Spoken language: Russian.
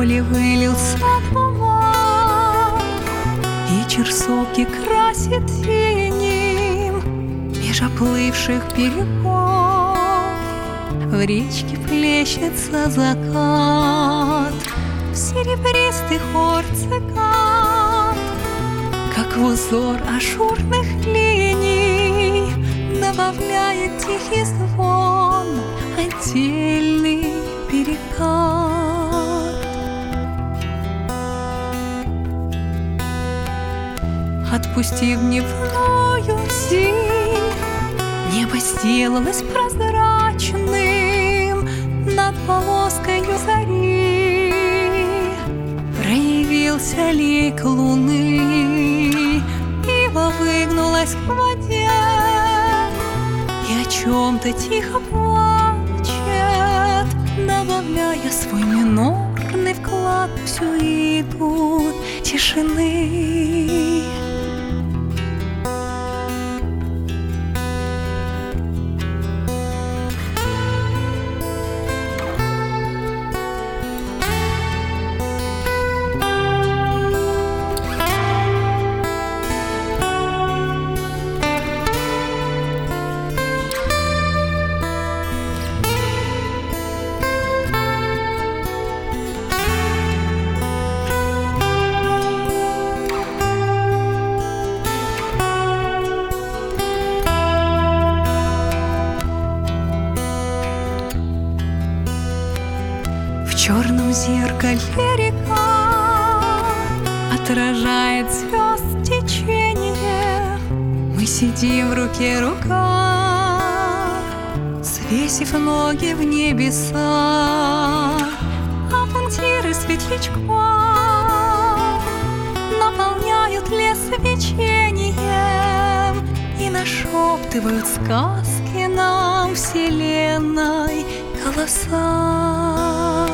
поле вылился туман, вечер соки красит синим меж оплывших берегов. В речке плещется закат, в серебристый хор цикад, как в узор ажурных линий добавляет тихий звон отдельный перекат. Отпустив дневную синь, небо сделалось прозрачным над полоскою зари. Проявился лик луны, ива выгнулась к воде и о чем-то тихо плачет, добавляя свой минорный вклад в сюиту тишины. В черном зеркале река отражает звезд течение. Мы сидим руке рука, свесив ноги в небеса. А пунктиры светлячков наполняют лес свечением и нашептывают сказки нам вселенной голоса.